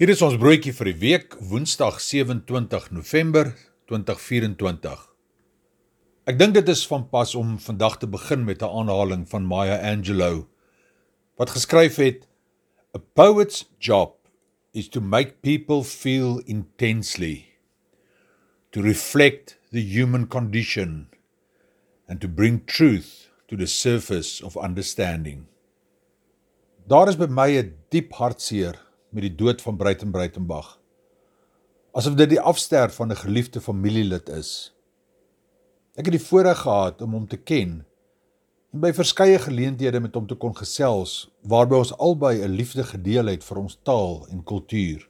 Hier is ons broodjie vir die week, Woensdag 27 November 2024. Ek dink dit is van pas om vandag te begin met 'n aanhaling van Maya Angelou, wat geskryf het: "A poet's job is to make people feel intensely, to reflect the human condition, and to bring truth to the surface of understanding." Daar is by my 'n diep hartseer met die dood van Breitenbach, asof dit die afsterf van 'n geliefde familielid is. Ek het die voorreg gehad om hom te ken en by verskeie geleenthede met hom te kon gesels, waarby ons albei 'n liefde gedeel het vir ons taal en kultuur.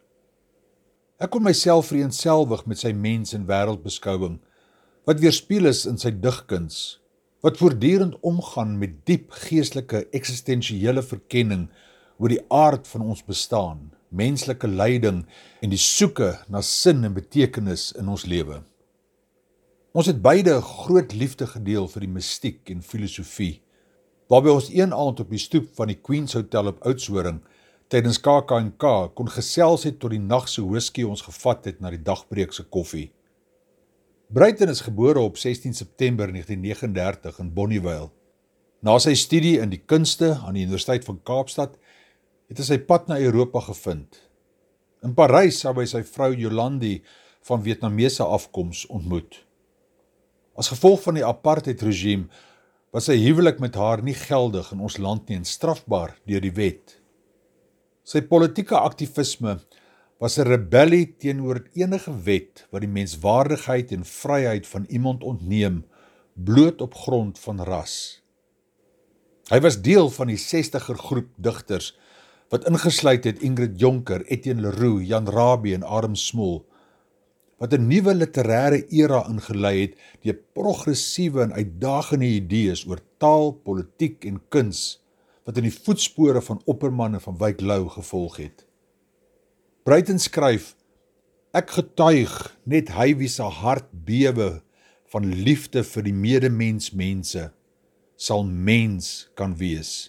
Ek kon myself vereenselwig met sy mens- en wêreldbeskouing, wat weerspieël is in sy digkuns, wat voortdurend omgaan met diep geestelike eksistensiële verkenning oor die aard van ons bestaan, menslike lyding en die soeke na sin en betekenis in ons lewe. Ons het beide 'n groot liefde gedeel vir die mistiek en filosofie, waarby ons een aand op die stoep van die Queen's Hotel op Oudtshoorn tydens KAK&K kon gesels het tot die nagse whisky ons gevat het na die dagbreekse koffie. Breiten is gebore op 16 September 1939 in Bonnievale. Na sy studie in die kunste aan die Universiteit van Kaapstad het hy sy pad na Europa gevind. In Parys sou hy sy vrou Jolandi van Vietnamese afkoms ontmoet. As gevolg van die apartheidregime was sy huwelik met haar nie geldig in ons land nie en strafbaar deur die wet. Sy politieke aktivisme was 'n rebellie teenoor enige wet wat die menswaardigheid en vryheid van iemand ontneem, bloot op grond van ras. Hy was deel van die 60er groep digters, wat ingesluit het Ingrid Jonker, Etienne Leroux, Jan Rabie en Adam Smol, wat 'n nuwe literêre era ingelei het deur progressiewe en uitdagende idees oor taal, politiek en kuns, wat in die voetspore van Opperman en van Wyk Louw gevolg het. Breiten skryf: "Ek getuig, net hy wie se hart bewe van liefde vir die medemens sal mens kan wees.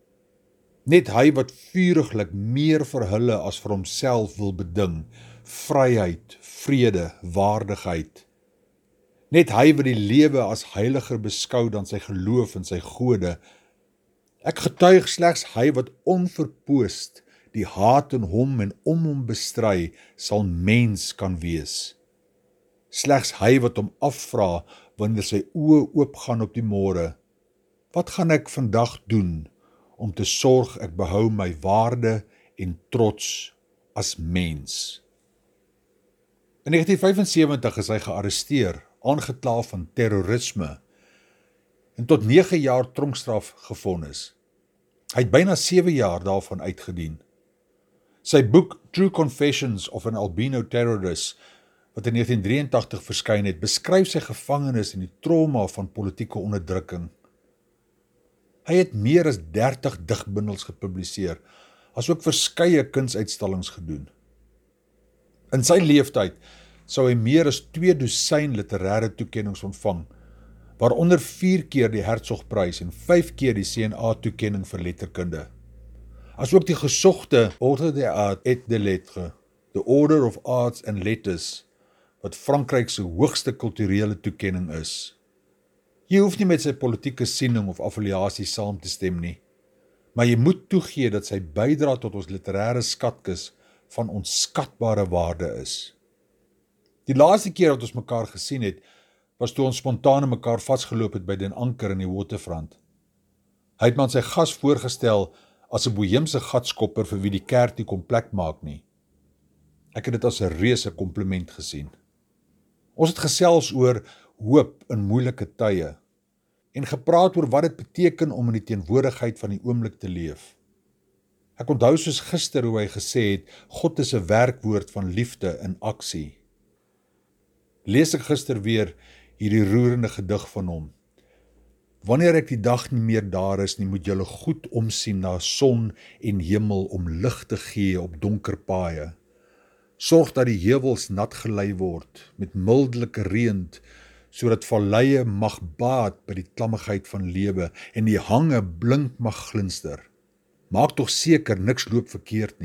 Net hy wat vuriglik meer vir hulle as vir homself wil beding, vryheid, vrede, waardigheid. Net hy wat die lewe as heiliger beskou dan sy geloof en sy gode. Ek getuig slegs hy wat onverpoost die haat in hom en om hom bestry, sal mens kan wees. Slegs hy wat hom afvra wanneer sy oë oopgaan op die môre. Wat gaan ek vandag doen om te sorg ek behou my waarde en trots as mens?" In 1975 is hy gearresteer, aangekla van terrorisme en tot 9 jaar tronkstraf gevonnis. Hy het byna 7 jaar daarvan uitgedien. Sy boek True Confessions of an Albino Terrorist, wat in 1983 verskyn het, beskryf sy gevangenis en die trauma van politieke onderdrukking. Hy het meer as 30 digbundels gepubliseer, asook verskeie kunsuitstallings gedoen. In sy leeftyd sou hy meer as 2 dosyn literêre toekennings ontvang, waaronder 4 keer die Hertzogprys en 5 keer die CNA-toekenning vir letterkunde. Asook die gesogte Ordre des Arts et des Lettres, the Order of Arts and Letters, wat Frankryk se hoogste kulturele toekenning is. Jy hoef nie met sy politieke siening of affiliasie saam te stem nie, maar jy moet toegee dat sy bydra tot ons literêre skatkis van onskatbare waarde is. Die laaste keer wat ons mekaar gesien het, was toe ons spontaan mekaar vasgeloop het by Den Anker in die Waterfront. Hy het my aan sy gas voorgestel as 'n boheemse gatskopper vir wie die kerk nie kon plek maak nie. Ek het dit as 'n reuse kompliment gesien. Ons het gesels oor hoop in moeilike tye en gepraat oor wat dit beteken om in die teenwoordigheid van die oomblik te leef. Ek onthou soos gister hoe hy gesê het, God is 'n werkwoord van liefde in aksie. Lees ek gister weer hierdie roerende gedig van hom. Wanneer ek die dag nie meer daar is nie, moet julle goed omsien na son en hemel om lig te gee op donker paaie. Sorg dat die heuwels nat gelei word met mildelike reën, sodat valleie mag baat by die klammigheid van lewe en die hange blink mag glinster. Maak tog seker niks loop verkeerd nie.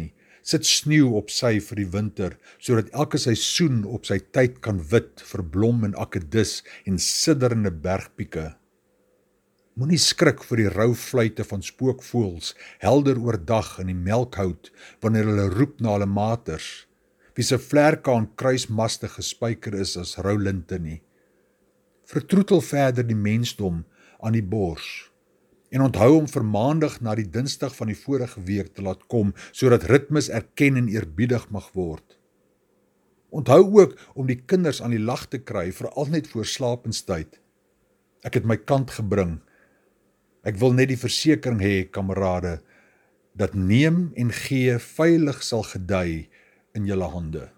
Sit sneeu op sy vir die winter, sodat elke seisoen op sy tyd kan wit, verblom in akedus en sidderende bergpieke. Moenie skrik vir die rou fluite van spookvoëls, helder oordag in die melkhout, wanneer hulle roep na hulle maters, wie se vlerkaan kruismaste gespyker is as rou linte nie. Vertroetel verder die mensdom aan die bors, en onthou om vir maandag na die dinsdag van die vorige week te laat kom, sodat ritmes erken en eerbiedig mag word. Onthou ook om die kinders aan die lag te kry, veral net voor slapenstyd. Ek het my kant gebring. Ek wil net die versekering hê, kamerade, dat neem en gee veilig sal gedei in julle hande.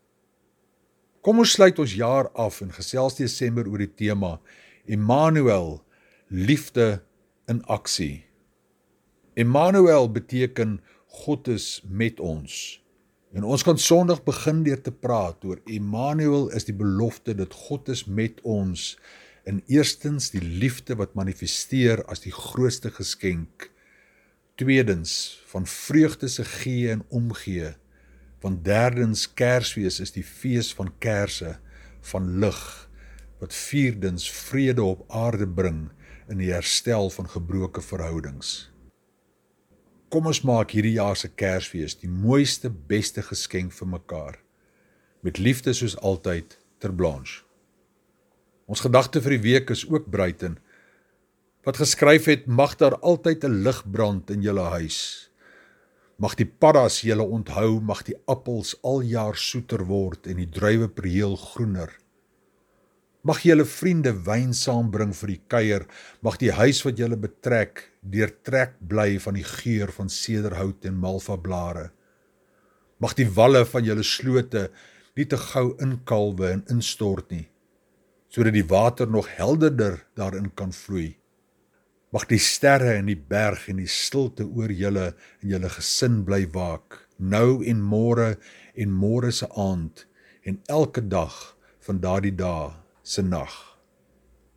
Kom ons sluit ons jaar af in gesels Desember oor die tema Emmanuel, liefde in aksie. Emmanuel beteken God is met ons. En ons kan Sondag begin deur te praat oor Emmanuel is die belofte dat God is met ons. In eerstens die liefde wat manifesteer as die grootste geskenk. Tweedens van vreugde se gee en omgee. Want derdens Kersfees is die fees van kerse, van lig, wat vierdens vrede op aarde bring in die herstel van gebroke verhoudings. Kom ons maak hierdie jaar se Kersfees die mooiste, beste geskenk vir mekaar. Met liefde soos altyd, ter Blanche. Ons gedagte vir die week is ook Bruiten, wat geskryf het, mag daar altyd 'n lig brand in julle huis. Mag die paddas julle onthou, mag die appels al jaar soeter word en die druiweprieel groener. Mag julle vriende wyn saambring vir die kuier, mag die huis wat julle betrek, deurtrek bly van die geur van sederhout en malvablare. Mag die walle van julle slote nie te gou inkalwe en instort nie, sodat die water nog helderder daarin kan vloei. Mag die sterre in die berg en die stilte oor julle en julle gesin bly waak, nou en môre se aand en elke dag van daardie dae se nag.